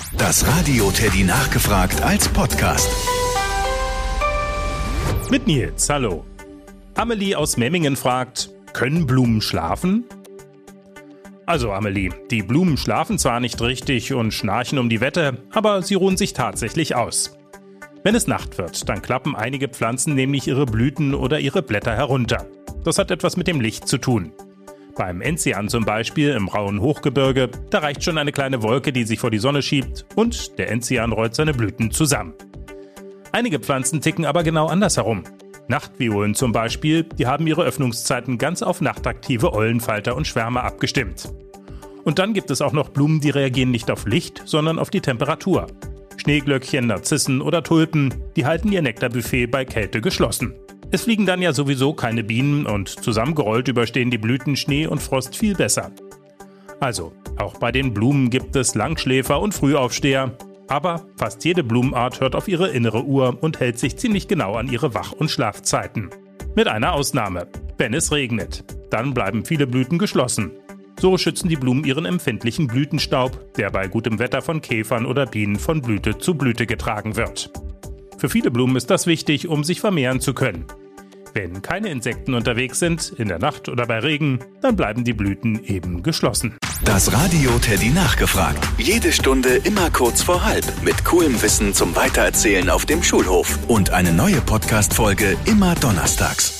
Das Radio Teddy nachgefragt als Podcast. Mit Nils, hallo. Amelie aus Memmingen fragt, können Blumen schlafen? Also Amelie, die Blumen schlafen zwar nicht richtig und schnarchen um die Wette, aber sie ruhen sich tatsächlich aus. Wenn es Nacht wird, dann klappen einige Pflanzen nämlich ihre Blüten oder ihre Blätter herunter. Das hat etwas mit dem Licht zu tun. Beim Enzian zum Beispiel im rauen Hochgebirge, da reicht schon eine kleine Wolke, die sich vor die Sonne schiebt und der Enzian rollt seine Blüten zusammen. Einige Pflanzen ticken aber genau andersherum. Nachtviolen zum Beispiel, die haben ihre Öffnungszeiten ganz auf nachtaktive Eulenfalter und Schwärmer abgestimmt. Und dann gibt es auch noch Blumen, die reagieren nicht auf Licht, sondern auf die Temperatur. Schneeglöckchen, Narzissen oder Tulpen, die halten ihr Nektarbuffet bei Kälte geschlossen. Es fliegen dann ja sowieso keine Bienen und zusammengerollt überstehen die Blüten Schnee und Frost viel besser. Also, auch bei den Blumen gibt es Langschläfer und Frühaufsteher. Aber fast jede Blumenart hört auf ihre innere Uhr und hält sich ziemlich genau an ihre Wach- und Schlafzeiten. Mit einer Ausnahme: wenn es regnet. Dann bleiben viele Blüten geschlossen. So schützen die Blumen ihren empfindlichen Blütenstaub, der bei gutem Wetter von Käfern oder Bienen von Blüte zu Blüte getragen wird. Für viele Blumen ist das wichtig, um sich vermehren zu können. Wenn keine Insekten unterwegs sind, in der Nacht oder bei Regen, dann bleiben die Blüten eben geschlossen. Das Radio Teddy nachgefragt. Jede Stunde immer kurz vor halb. Mit coolem Wissen zum Weitererzählen auf dem Schulhof. Und eine neue Podcast-Folge immer donnerstags.